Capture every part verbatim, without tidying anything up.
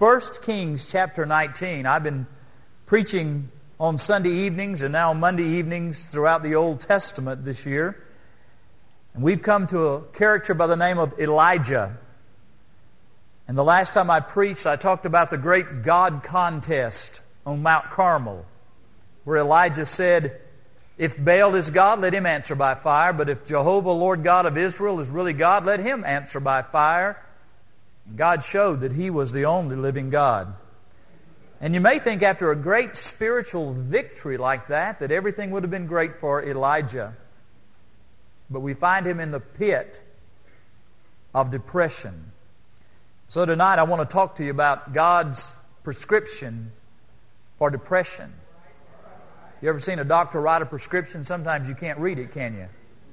First Kings chapter nineteen. I've been preaching on Sunday evenings and now Monday evenings throughout the Old Testament this year. And we've come to a character by the name of Elijah. And the last time I preached, I talked about the great God contest on Mount Carmel, where Elijah said, if Baal is God, let him answer by fire. But if Jehovah, Lord God of Israel, is really God, let him answer by fire. And God showed that He was the only living God. And you may think after a great spiritual victory like that, that everything would have been great for Elijah. But we find him in the pit of depression. So tonight I want to talk to you about God's prescription for depression. You ever seen a doctor write a prescription? Sometimes you can't read it, can you?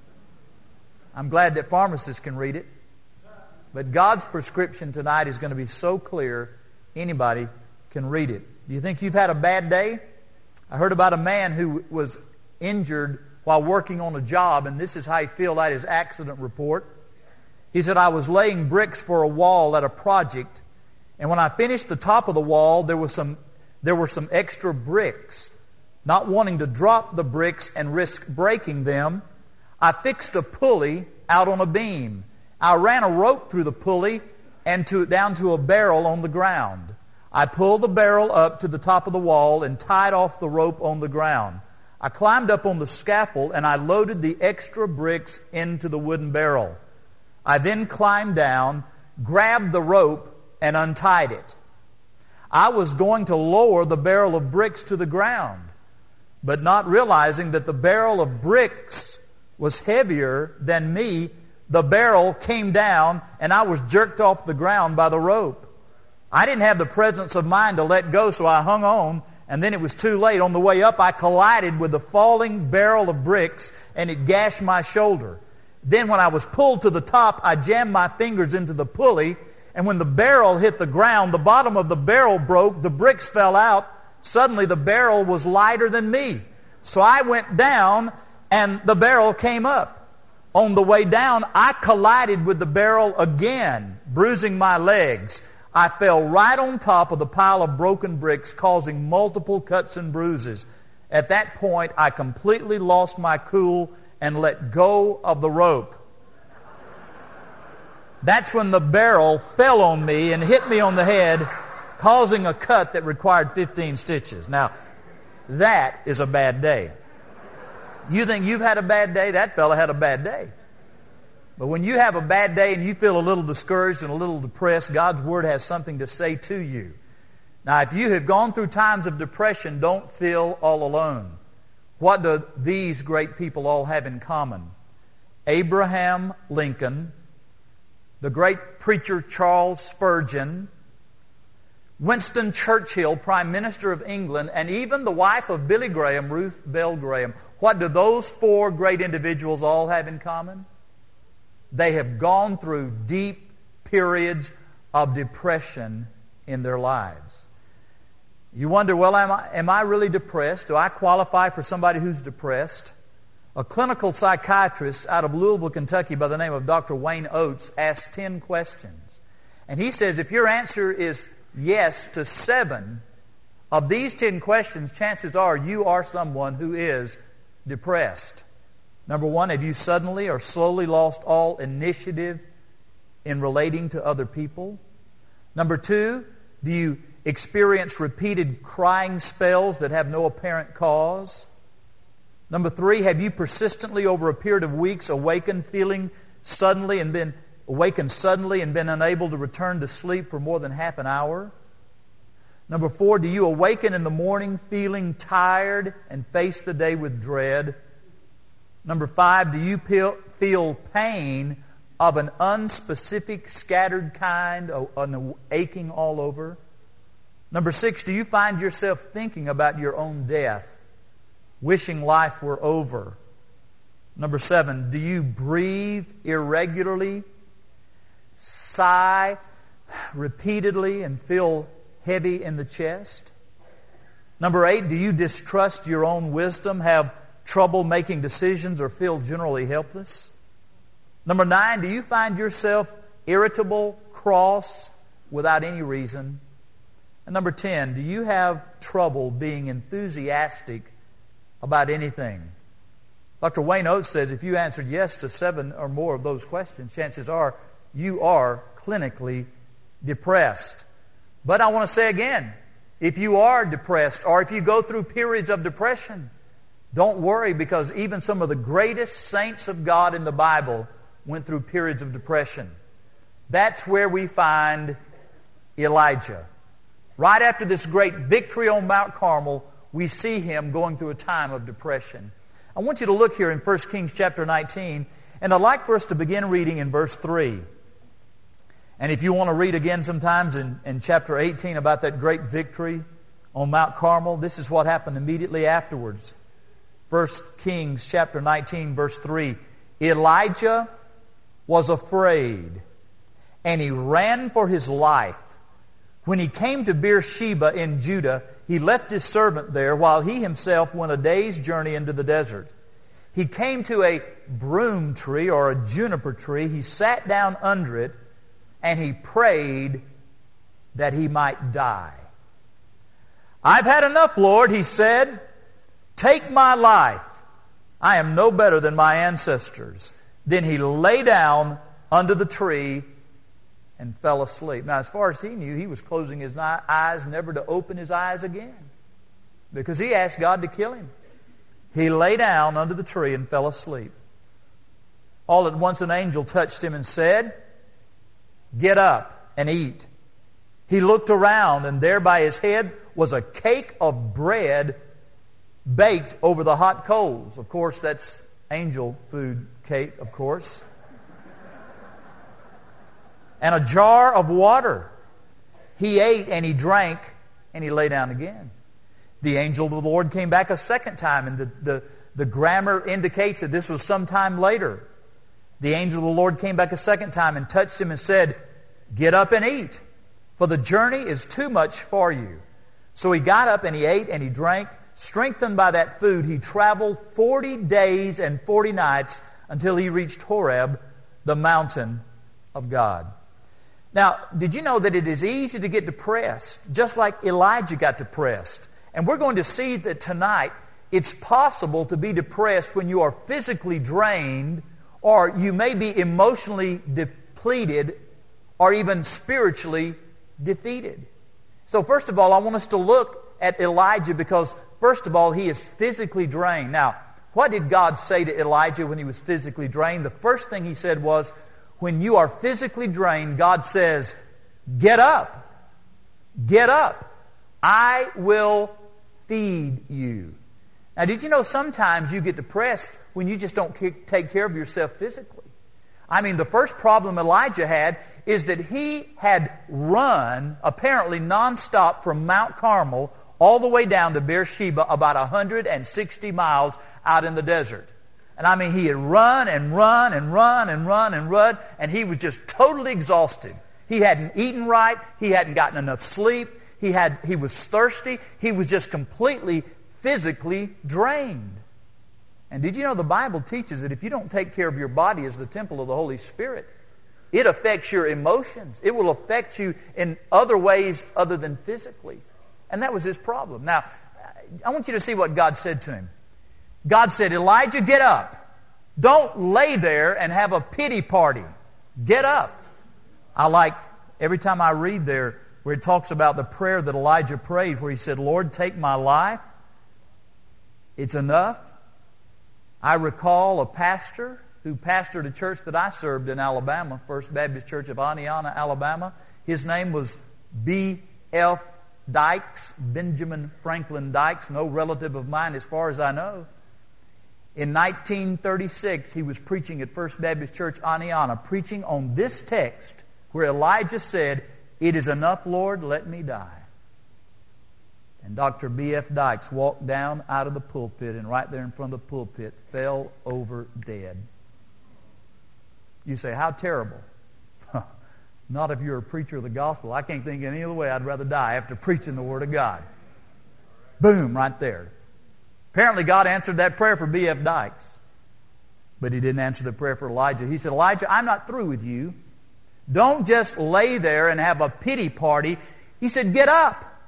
I'm glad that pharmacists can read it. But God's prescription tonight is going to be so clear, anybody can read it. Do you think you've had a bad day? I heard about a man who was injured while working on a job, and this is how he filled out his accident report. He said, I was laying bricks for a wall at a project, and when I finished the top of the wall, there was some, there were some extra bricks. Not wanting to drop the bricks and risk breaking them, I fixed a pulley out on a beam. I ran a rope through the pulley and to, down to a barrel on the ground. I pulled the barrel up to the top of the wall and tied off the rope on the ground. I climbed up on the scaffold and I loaded the extra bricks into the wooden barrel. I then climbed down, grabbed the rope, and untied it. I was going to lower the barrel of bricks to the ground, but not realizing that the barrel of bricks was heavier than me, the barrel came down and I was jerked off the ground by the rope. I didn't have the presence of mind to let go, so I hung on, and then it was too late. On the way up, I collided with the falling barrel of bricks, and it gashed my shoulder. Then when I was pulled to the top, I jammed my fingers into the pulley, and when the barrel hit the ground, the bottom of the barrel broke, the bricks fell out. Suddenly the barrel was lighter than me. So I went down, and the barrel came up. On the way down, I collided with the barrel again, bruising my legs. I fell right on top of the pile of broken bricks, causing multiple cuts and bruises. At that point, I completely lost my cool and let go of the rope. That's when the barrel fell on me and hit me on the head, causing a cut that required fifteen stitches. Now, that is a bad day. You think you've had a bad day? That fella had a bad day. But when you have a bad day and you feel a little discouraged and a little depressed, God's Word has something to say to you. Now, if you have gone through times of depression, don't feel all alone. What do these great people all have in common? Abraham Lincoln, the great preacher Charles Spurgeon, Winston Churchill, Prime Minister of England, and even the wife of Billy Graham, Ruth Bell Graham. What do those four great individuals all have in common? They have gone through deep periods of depression in their lives. You wonder, well, am I, am I really depressed? Do I qualify for somebody who's depressed? A clinical psychiatrist out of Louisville, Kentucky by the name of Doctor Wayne Oates asked ten questions. And he says if your answer is yes to seven of these ten questions, chances are you are someone who is depressed. Number one, have you suddenly or slowly lost all initiative in relating to other people? Number two, do you experience repeated crying spells that have no apparent cause? Number three, have you persistently over a period of weeks awakened feeling suddenly and been awakened suddenly and been unable to return to sleep for more than half an hour? Number four, do you awaken in the morning feeling tired and face the day with dread? Number five, do you feel pain of an unspecific, scattered kind, an aching all over? Number six, do you find yourself thinking about your own death, wishing life were over? Number seven, do you breathe irregularly, sigh repeatedly, and feel heavy in the chest? Number eight, do you distrust your own wisdom, have trouble making decisions, or feel generally helpless? Number nine, do you find yourself irritable, cross, without any reason? And number ten, do you have trouble being enthusiastic about anything? Doctor Wayne Oates says if you answered yes to seven or more of those questions, chances are you are clinically depressed. But I want to say again, if you are depressed or if you go through periods of depression, don't worry, because even some of the greatest saints of God in the Bible went through periods of depression. That's where we find Elijah. Right after this great victory on Mount Carmel, we see him going through a time of depression. I want you to look here in First Kings chapter nineteen, and I'd like for us to begin reading in verse three. And if you want to read again sometimes in, in chapter eighteen about that great victory on Mount Carmel, this is what happened immediately afterwards. First Kings chapter nineteen, verse three. Elijah was afraid, and he ran for his life. When he came to Beersheba in Judah, he left his servant there while he himself went a day's journey into the desert. He came to a broom tree or a juniper tree. He sat down under it, and he prayed that he might die. "I've had enough, Lord," he said. "Take my life. I am no better than my ancestors." Then he lay down under the tree and fell asleep. Now, as far as he knew, he was closing his eyes never to open his eyes again, because he asked God to kill him. He lay down under the tree and fell asleep. All at once an angel touched him and said, "Get up and eat." He looked around, and there by his head was a cake of bread baked over the hot coals. Of course, that's angel food cake, of course. And a jar of water. He ate and he drank, and he lay down again. The angel of the Lord came back a second time, and the, the, the grammar indicates that this was sometime later. The angel of the Lord came back a second time and touched him and said, "Get up and eat, for the journey is too much for you." So he got up and he ate and he drank. Strengthened by that food, he traveled forty days and forty nights until he reached Horeb, the mountain of God. Now, did you know that it is easy to get depressed, just like Elijah got depressed? And we're going to see that tonight it's possible to be depressed when you are physically drained, or you may be emotionally depleted, or even spiritually defeated. So first of all, I want us to look at Elijah because, first of all, he is physically drained. Now, what did God say to Elijah when he was physically drained? The first thing he said was, when you are physically drained, God says, "Get up. Get up. I will feed you." Now, did you know sometimes you get depressed when you just don't take care of yourself physically? I mean, the first problem Elijah had is that he had run, apparently nonstop, from Mount Carmel all the way down to Beersheba, about one hundred sixty miles out in the desert. And I mean, he had run and run and run and run and run, and he was just totally exhausted. He hadn't eaten right. He hadn't gotten enough sleep. He had he was thirsty. He was just completely physically drained. And did you know the Bible teaches that if you don't take care of your body as the temple of the Holy Spirit, it affects your emotions. It will affect you in other ways other than physically. And that was his problem. Now, I want you to see what God said to him. God said, "Elijah, get up. Don't lay there and have a pity party. Get up." I like, every time I read there, where it talks about the prayer that Elijah prayed, where he said, "Lord, take my life. It's enough." I recall a pastor who pastored a church that I served in Alabama, First Baptist Church of Aniana, Alabama. His name was B F Dykes, Benjamin Franklin Dykes, no relative of mine as far as I know. In nineteen thirty-six, he was preaching at First Baptist Church, Aniana, preaching on this text where Elijah said, "It is enough, Lord, let me die." And Doctor B F Dykes walked down out of the pulpit, and right there in front of the pulpit fell over dead. You say, how terrible. Not if you're a preacher of the gospel. I can't think of any other way I'd rather die after preaching the Word of God. Boom, right there. Apparently God answered that prayer for B F Dykes. But He didn't answer the prayer for Elijah. He said, "Elijah, I'm not through with you. Don't just lay there and have a pity party." He said, "Get up.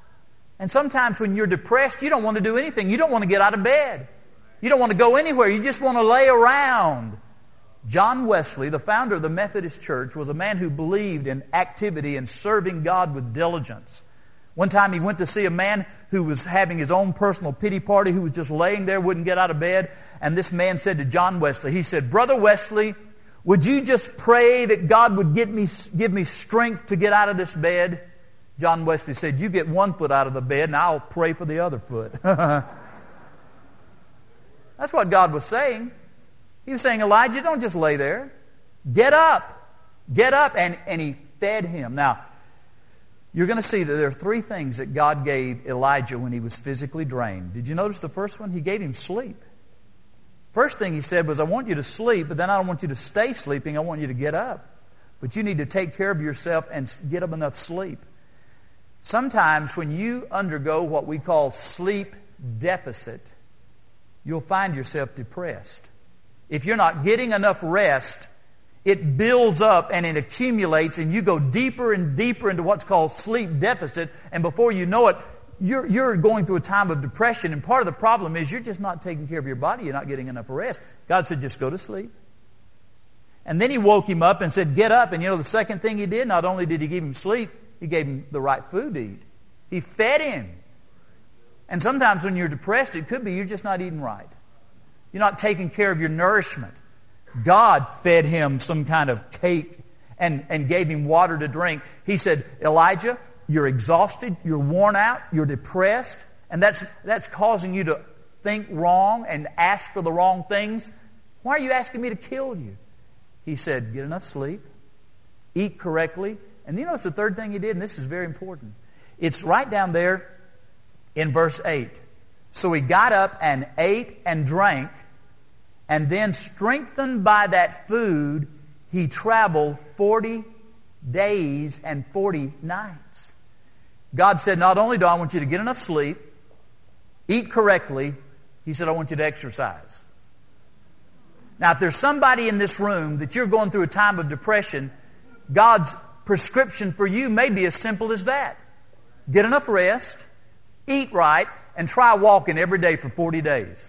And sometimes when you're depressed, you don't want to do anything. You don't want to get out of bed. You don't want to go anywhere. You just want to lay around. John Wesley, the founder of the Methodist Church, was a man who believed in activity and serving God with diligence. One time he went to see a man who was having his own personal pity party, who was just laying there, wouldn't get out of bed. And this man said to John Wesley, he said, "Brother Wesley, would you just pray that God would give me, give me strength to get out of this bed?" John Wesley said, "You get one foot out of the bed and I'll pray for the other foot." That's what God was saying. He was saying, "Elijah, don't just lay there. Get up. Get up." And, and he fed him. Now, you're going to see that there are three things that God gave Elijah when he was physically drained. Did you notice the first one? He gave him sleep. First thing he said was, "I want you to sleep, but then I don't want you to stay sleeping. I want you to get up. But you need to take care of yourself and get up enough sleep." Sometimes when you undergo what we call sleep deficit, you'll find yourself depressed. If you're not getting enough rest, it builds up and it accumulates, and you go deeper and deeper into what's called sleep deficit, and before you know it, you're, you're going through a time of depression. And part of the problem is you're just not taking care of your body. You're not getting enough rest. God said, "Just go to sleep." And then he woke him up and said, "Get up." And you know the second thing he did? Not only did he give him sleep, he gave him the right food to eat. He fed him. And sometimes when you're depressed, it could be you're just not eating right. You're not taking care of your nourishment. God fed him some kind of cake and, and gave him water to drink. He said, "Elijah, you're exhausted, you're worn out, you're depressed, and that's, that's causing you to think wrong and ask for the wrong things. Why are you asking me to kill you?" He said, "Get enough sleep, eat correctly." And you know it's the third thing he did, and this is very important. It's right down there in verse eight. "So he got up and ate and drank, and then strengthened by that food, he traveled forty days and forty nights." God said, not only do I want you to get enough sleep, eat correctly, He said, "I want you to exercise." Now, if there's somebody in this room that you're going through a time of depression, God's prescription for you may be as simple as that. Get enough rest, eat right, and try walking every day for forty days.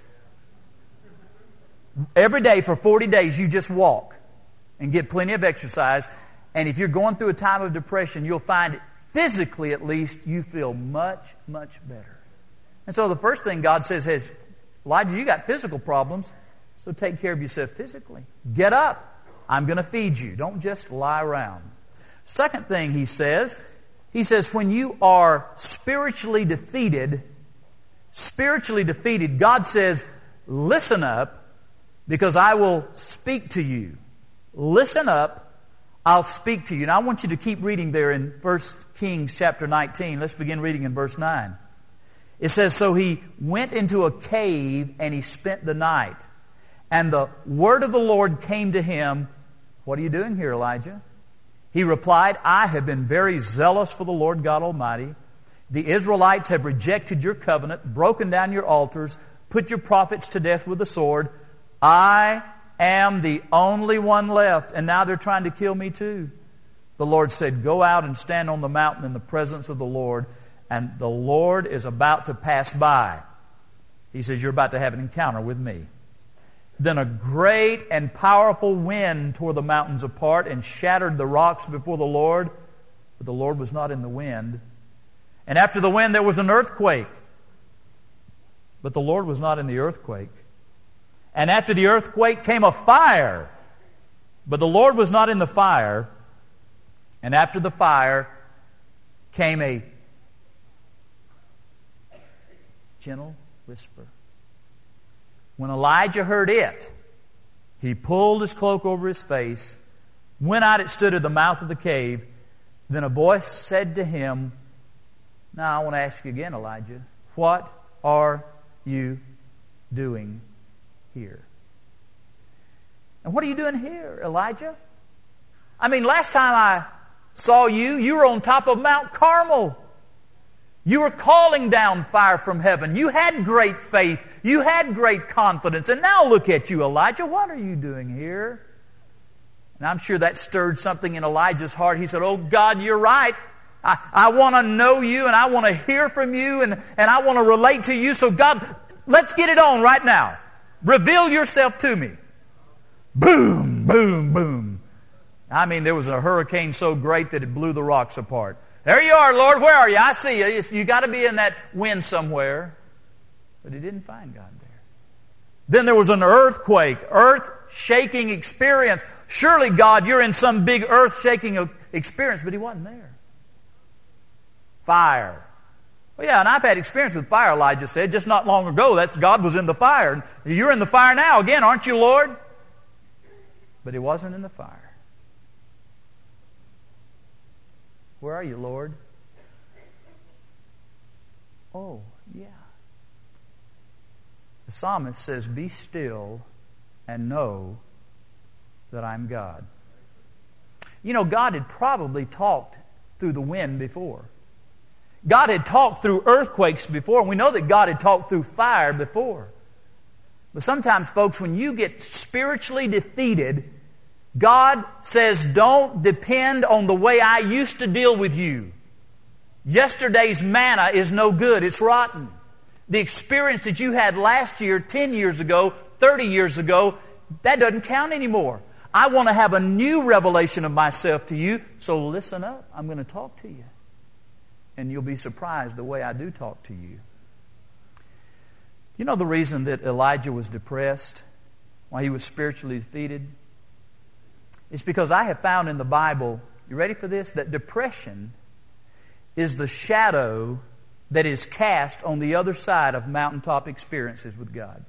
Every day for forty days, you just walk and get plenty of exercise. And if you're going through a time of depression, you'll find, physically at least, you feel much, much better. And so the first thing God says is, "Elijah, you got physical problems, so take care of yourself physically. Get up. I'm going to feed you. Don't just lie around." Second thing he says, he says, when you are spiritually defeated, spiritually defeated, God says, "Listen up, because I will speak to you." Listen up, I'll speak to you. Now I want you to keep reading there in First Kings chapter nineteen. Let's begin reading in verse nine. It says, "So he went into a cave and he spent the night. And the word of the Lord came to him." "What are you doing here, Elijah?" He replied, "I have been very zealous for the Lord God Almighty. The Israelites have rejected your covenant, broken down your altars, put your prophets to death with the sword. I am the only one left, and now they're trying to kill me too." The Lord said, "Go out and stand on the mountain in the presence of the Lord, and the Lord is about to pass by." He says, "You're about to have an encounter with me." Then a great and powerful wind tore the mountains apart and shattered the rocks before the Lord, but the Lord was not in the wind. And after the wind there was an earthquake, but the Lord was not in the earthquake. And after the earthquake came a fire, but the Lord was not in the fire. And after the fire came a gentle whisper. When Elijah heard it, he pulled his cloak over his face, went out and stood at the mouth of the cave. Then a voice said to him, "Now I want to ask you again, Elijah, what are you doing here?" And what are you doing here, Elijah? I mean, last time I saw you, you were on top of Mount Carmel. You were calling down fire from heaven. You had great faith. You had great confidence. And now look at you, Elijah. What are you doing here? And I'm sure that stirred something in Elijah's heart. He said, "Oh God, you're right. I, I want to know you, and I want to hear from you, and, and I want to relate to you. So God, let's get it on right now. Reveal yourself to me. Boom, boom, boom. I mean, there was a hurricane so great that it blew the rocks apart. There you are, Lord. Where are you? I see you. It's, you got to be in that wind somewhere. But he didn't find God there. Then there was an earthquake, earth-shaking experience. Surely, God, you're in some big earth-shaking experience, but he wasn't there. Fire. Well, yeah, and I've had experience with fire, Elijah said, just not long ago. That's God was in the fire. You're in the fire now again, aren't you, Lord? But he wasn't in the fire. Where are you, Lord? Oh, yeah. The psalmist says, be still and know that I'm God. You know, God had probably talked through the wind before. God had talked through earthquakes before, and we know that God had talked through fire before. But sometimes, folks, when you get spiritually defeated, God says, don't depend on the way I used to deal with you. Yesterday's manna is no good. It's rotten. The experience that you had last year, ten years ago, thirty years ago, that doesn't count anymore. I want to have a new revelation of myself to you, so listen up. I'm going to talk to you. And you'll be surprised the way I do talk to you. You know the reason that Elijah was depressed, why he was spiritually defeated? It's because I have found in the Bible, you ready for this? That depression is the shadow that is cast on the other side of mountaintop experiences with God.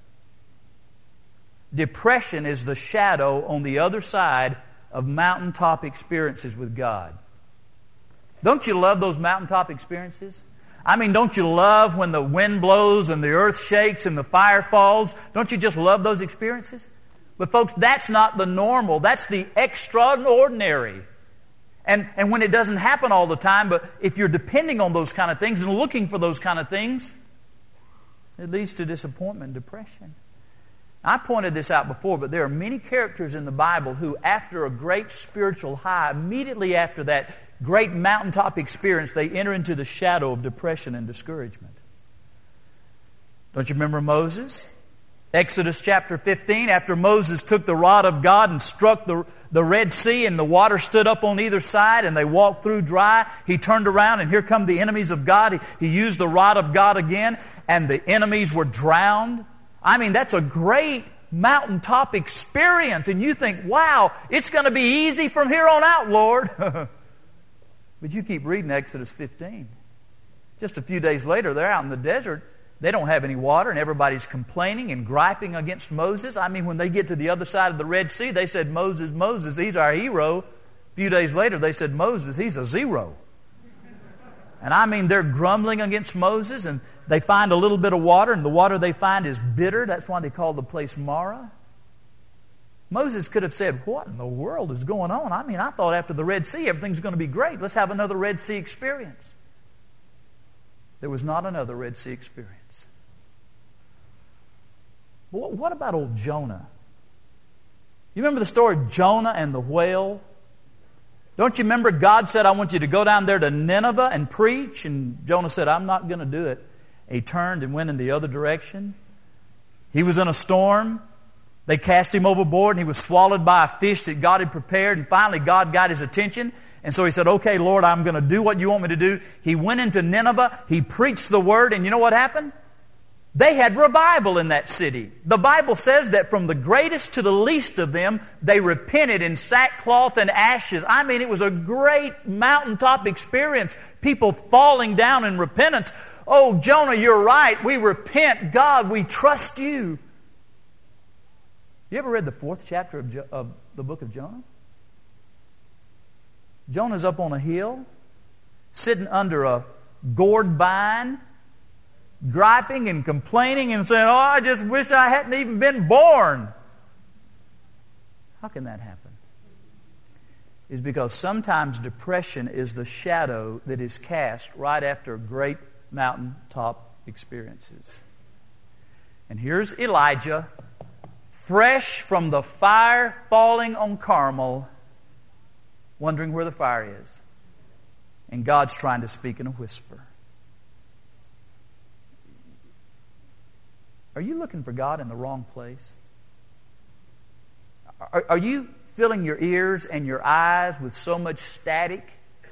Depression is the shadow on the other side of mountaintop experiences with God. Don't you love those mountaintop experiences? I mean, don't you love when the wind blows and the earth shakes and the fire falls? Don't you just love those experiences? But folks, that's not the normal. That's the extraordinary. And, and when it doesn't happen all the time, but if you're depending on those kind of things and looking for those kind of things, it leads to disappointment and depression. I pointed this out before, but there are many characters in the Bible who, after a great spiritual high, immediately after that great mountaintop experience, they enter into the shadow of depression and discouragement. Don't you remember Moses? Exodus chapter fifteen, after Moses took the rod of God and struck the, the Red Sea and the water stood up on either side and they walked through dry, he turned around and here come the enemies of God. He, he used the rod of God again and the enemies were drowned. I mean, that's a great mountaintop experience. And you think, wow, it's going to be easy from here on out, Lord. But you keep reading Exodus fifteen. Just a few days later, they're out in the desert. They don't have any water, and everybody's complaining and griping against Moses. I mean, when they get to the other side of the Red Sea, they said, Moses, Moses, he's our hero. A few days later, they said, Moses, he's a zero. And I mean, they're grumbling against Moses, and they find a little bit of water, and the water they find is bitter. That's why they call the place Marah. Moses could have said, what in the world is going on? I mean, I thought after the Red Sea, everything's going to be great. Let's have another Red Sea experience. There was not another Red Sea experience. Well, what about old Jonah? You remember the story of Jonah and the whale? Don't you remember God said, I want you to go down there to Nineveh and preach? And Jonah said, I'm not going to do it. He turned and went in the other direction. He was in a storm. They cast him overboard and he was swallowed by a fish that God had prepared. And finally God got his attention. And so he said, okay, Lord, I'm going to do what you want me to do. He went into Nineveh. He preached the word. And you know what happened? They had revival in that city. The Bible says that from the greatest to the least of them, they repented in sackcloth and ashes. I mean, it was a great mountaintop experience. People falling down in repentance. Oh, Jonah, you're right. We repent. God, we trust you. You ever read the fourth chapter of, jo- of the book of Jonah? Jonah's up on a hill, sitting under a gourd vine, griping and complaining and saying, oh, I just wish I hadn't even been born. How can that happen? It's because sometimes depression is the shadow that is cast right after great mountaintop experiences. And here's Elijah, fresh from the fire falling on Carmel, wondering where the fire is. and God's trying to speak in a whisper. Are you looking for God in the wrong place? Are, are you filling your ears and your eyes with so much static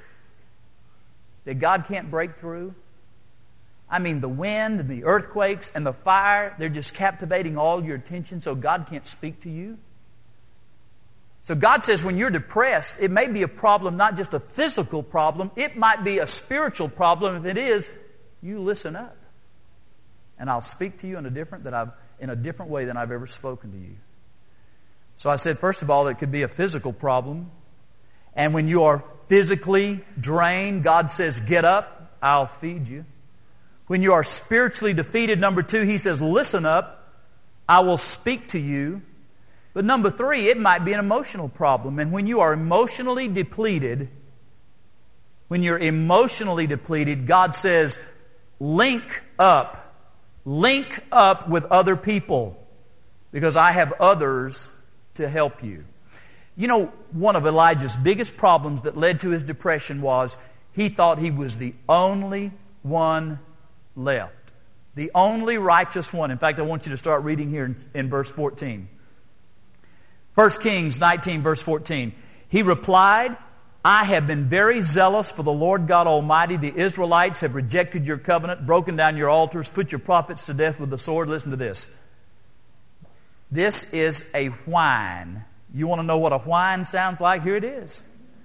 that God can't break through? I mean, the wind and the earthquakes and the fire, they're just captivating all your attention so God can't speak to you. So God says when you're depressed, it may be a problem, not just a physical problem. It might be a spiritual problem. If it is, you listen up. And I'll speak to you in a different that I've in a different way than I've ever spoken to you. So I said, first of all, it could be a physical problem. And when you are physically drained, God says, get up, I'll feed you. When you are spiritually defeated, number two, He says, listen up, I will speak to you. But number three, it might be an emotional problem. And when you are emotionally depleted, when you're emotionally depleted, God says, link up. Link up with other people because I have others to help you. You know, one of Elijah's biggest problems that led to his depression was he thought he was the only one left. The only righteous one. In fact, I want you to start reading here in, in verse fourteen. First Kings nineteen, verse fourteen. He replied, I have been very zealous for the Lord God Almighty. The Israelites have rejected your covenant, broken down your altars, put your prophets to death with the sword. Listen to this. This is a whine. You want to know what a whine sounds like? Here it is.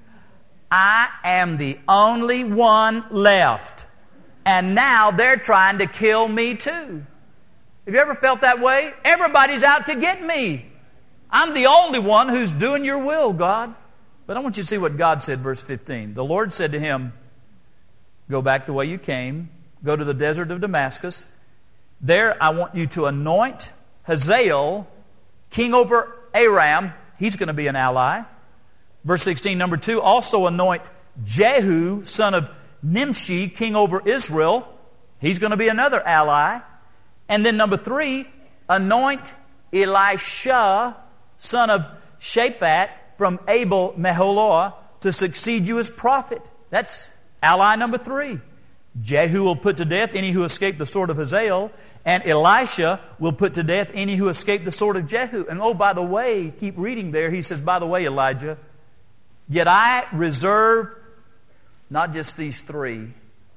I am the only one left. And now they're trying to kill me too. Have you ever felt that way? Everybody's out to get me. I'm the only one who's doing your will, God. But I want you to see what God said, verse fifteen. The Lord said to him, go back the way you came. Go to the desert of Damascus. There I want you to anoint Hazael, king over Aram. He's going to be an ally. Verse sixteen, number two, also anoint Jehu, son of Nimshi, king over Israel. He's going to be another ally. And then number three, anoint Elisha, son of Shaphat, from Abel Meholah, to succeed you as prophet. That's ally number three. Jehu will put to death any who escape the sword of Hazael, and Elisha will put to death any who escape the sword of Jehu. And oh, by the way, keep reading there, he says, by the way, Elijah, yet I reserve not just these three,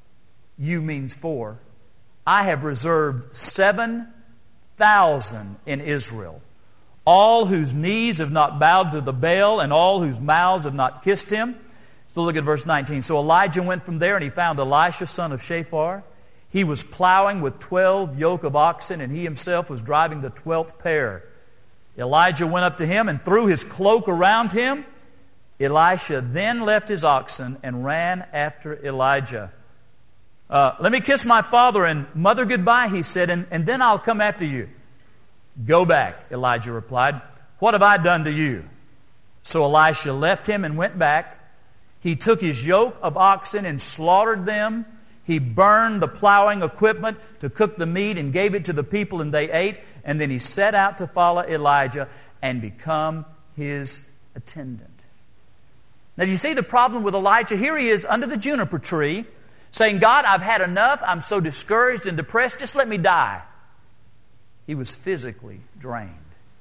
you means four. I have reserved seven thousand in Israel, all whose knees have not bowed to the Baal, and all whose mouths have not kissed him. So look at verse nineteen. So Elijah went from there, and he found Elisha, son of Shaphat. He was plowing with twelve yoke of oxen, and he himself was driving the twelfth pair. Elijah went up to him and threw his cloak around him. Elisha then left his oxen and ran after Elijah. Uh, Let me kiss my father and mother goodbye, he said, and, and then I'll come after you. Go back, Elijah replied. What have I done to you? So Elisha left him and went back. He took his yoke of oxen and slaughtered them. He burned the plowing equipment to cook the meat and gave it to the people, and they ate. And then he set out to follow Elijah and become his attendant. Now, do you see the problem with Elijah? Here he is under the juniper tree saying, God, I've had enough. I'm so discouraged and depressed. Just let me die. He was physically drained.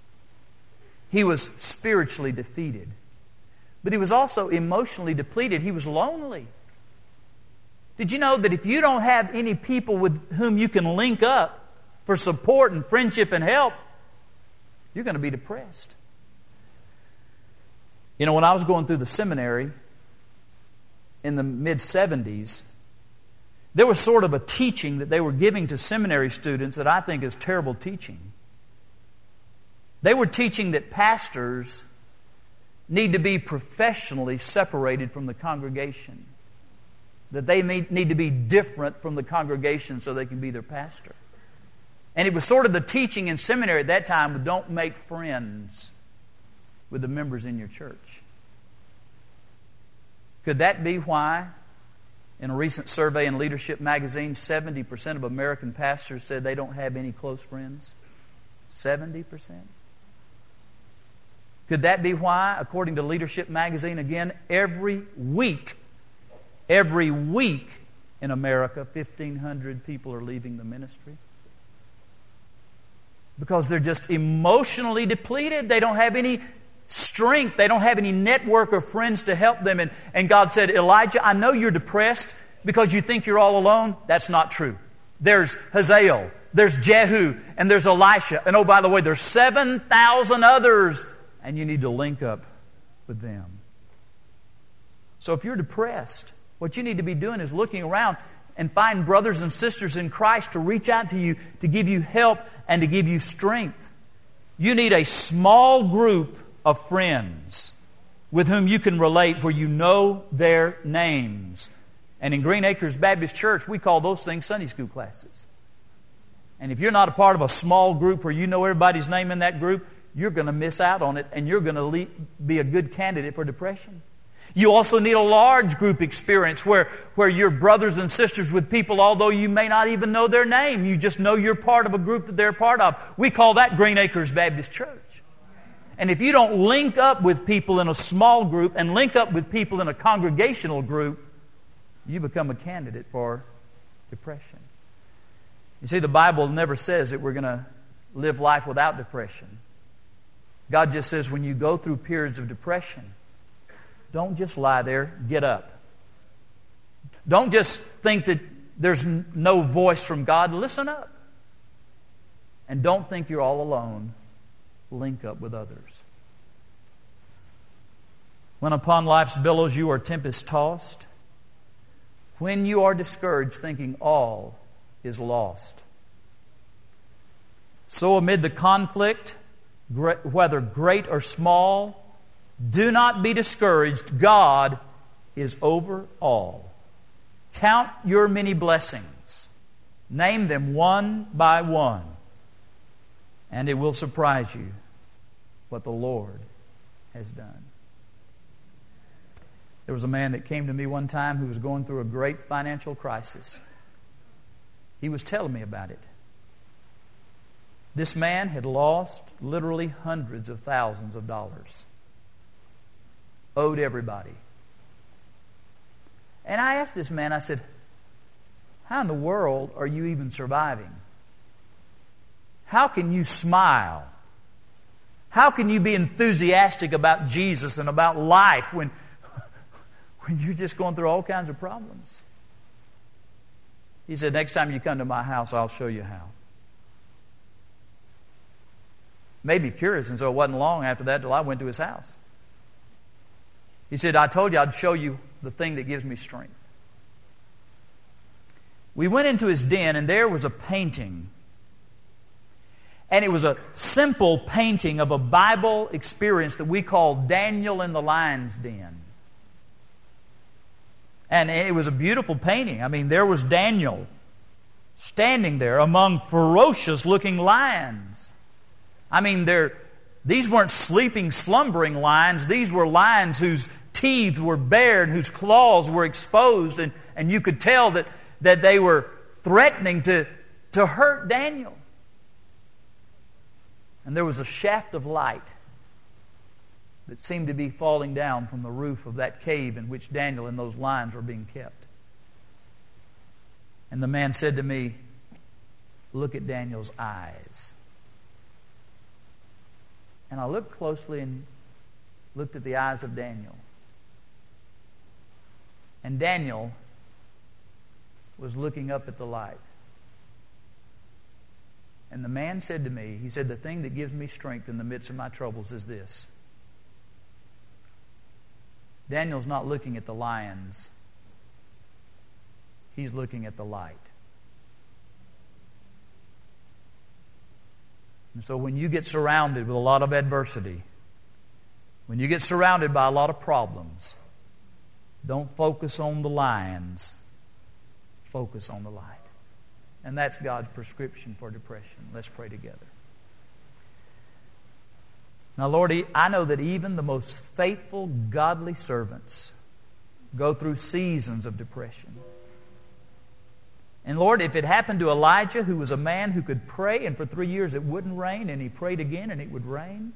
He was spiritually defeated. But he was also emotionally depleted. He was lonely. Did you know that if you don't have any people with whom you can link up for support and friendship and help, you're going to be depressed? You know, when I was going through the seminary in the mid seventies, there was sort of a teaching that they were giving to seminary students that I think is terrible teaching. They were teaching that pastors need to be professionally separated from the congregation. That they need to be different from the congregation so they can be their pastor. And it was sort of the teaching in seminary at that time, don't make friends with the members in your church. Could that be why, in a recent survey in Leadership Magazine, seventy percent of American pastors said they don't have any close friends? seventy percent? Could that be why, according to Leadership Magazine, again, every week, Every week in America, fifteen hundred people are leaving the ministry. Because they're just emotionally depleted. They don't have any strength. They don't have any network of friends to help them. And, and God said, Elijah, I know you're depressed because you think you're all alone. That's not true. There's Hazael, there's Jehu, and there's Elisha. And oh, by the way, there's seven thousand others. And you need to link up with them. So if you're depressed, what you need to be doing is looking around and find brothers and sisters in Christ to reach out to you, to give you help and to give you strength. You need a small group of friends with whom you can relate, where you know their names. And in Green Acres Baptist Church, we call those things Sunday school classes. And if you're not a part of a small group where you know everybody's name in that group, you're going to miss out on it, and you're going to be a good candidate for depression. You also need a large group experience where, where you're brothers and sisters with people, although you may not even know their name. You just know you're part of a group that they're part of. We call that Green Acres Baptist Church. And if you don't link up with people in a small group and link up with people in a congregational group, you become a candidate for depression. You see, the Bible never says that we're going to live life without depression. God just says when you go through periods of depression, don't just lie there, get up. Don't just think that there's no voice from God. Listen up. And don't think you're all alone. Link up with others. When upon life's billows you are tempest-tossed, when you are discouraged thinking all is lost. So amid the conflict, whether great or small, do not be discouraged. God is over all. Count your many blessings. Name them one by one. And it will surprise you what the Lord has done. There was a man that came to me one time who was going through a great financial crisis. He was telling me about it. This man had lost literally hundreds of thousands of dollars. Owed everybody. And I asked this man, I said, how in the world are you even surviving? How can you smile? How can you be enthusiastic about Jesus and about life when, when you're just going through all kinds of problems? He said, next time you come to my house, I'll show you how. Made me curious, and so it wasn't long after that till I went to his house. He said, I told you I'd show you the thing that gives me strength. We went into his den, and there was a painting. And it was a simple painting of a Bible experience that we call Daniel in the Lion's Den. And it was a beautiful painting. I mean, there was Daniel standing there among ferocious-looking lions. I mean, they're, these weren't sleeping, slumbering lions. These were lions whose teeth were bared, whose claws were exposed, and, and you could tell that, that they were threatening to, to hurt Daniel. And there was a shaft of light that seemed to be falling down from the roof of that cave in which Daniel and those lions were being kept. And the man said to me, look at Daniel's eyes. And I looked closely and looked at the eyes of Daniel. And Daniel was looking up at the light. And the man said to me, he said, the thing that gives me strength in the midst of my troubles is this. Daniel's not looking at the lions. He's looking at the light. And so when you get surrounded with a lot of adversity, when you get surrounded by a lot of problems, don't focus on the lions. Focus on the light. And that's God's prescription for depression. Let's pray together. Now, Lord, I know that even the most faithful, godly servants go through seasons of depression. And Lord, if it happened to Elijah, who was a man who could pray, and for three years it wouldn't rain, and he prayed again and it would rain,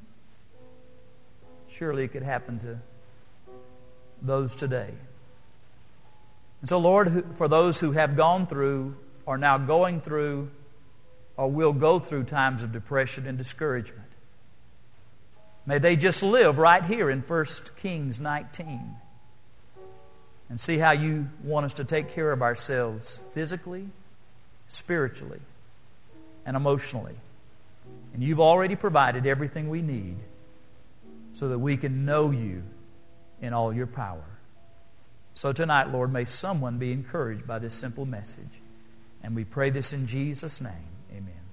surely it could happen to those today. And so, Lord, who- for those who have gone through, are now going through, or will go through times of depression and discouragement, may they just live right here in First Kings nineteen and see how you want us to take care of ourselves physically, spiritually, and emotionally. And you've already provided everything we need so that we can know you in all your power. So tonight, Lord, may someone be encouraged by this simple message. And we pray this in Jesus' name. Amen.